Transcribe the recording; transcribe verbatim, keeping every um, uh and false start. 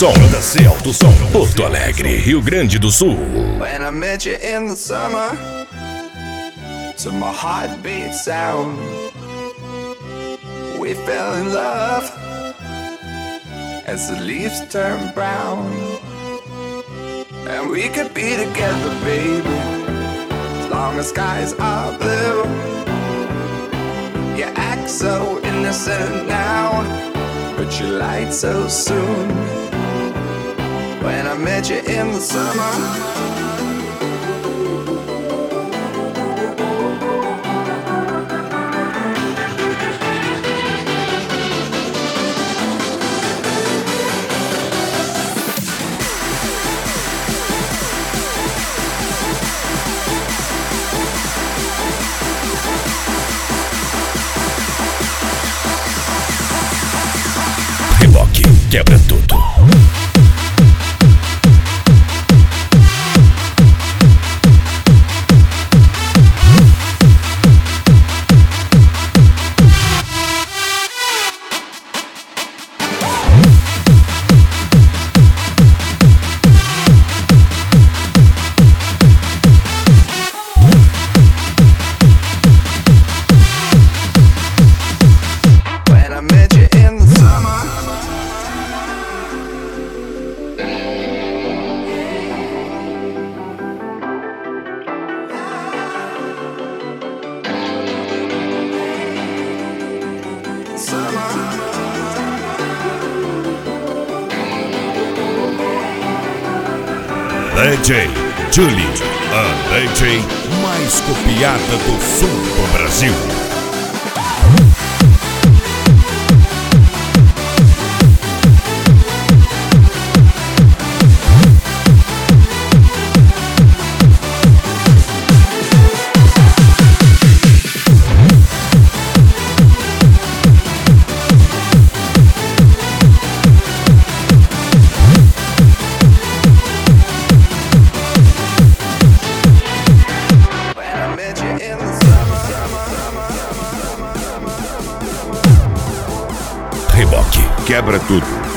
Som, J C Alto Som, Porto Alegre, Rio Grande do Sul. When I met you in the summer, to my heartbeat sound, we fell in love as the leaves turn brown. And we could be together, baby, as long as skies are blue. You act so innocent now, but you lied so soon. When I met you in the summer, Reboque quebra tudo. when I met you in the summer, D J Julie, a D J mais copiada do sul do Brasil. Reboque quebra tudo.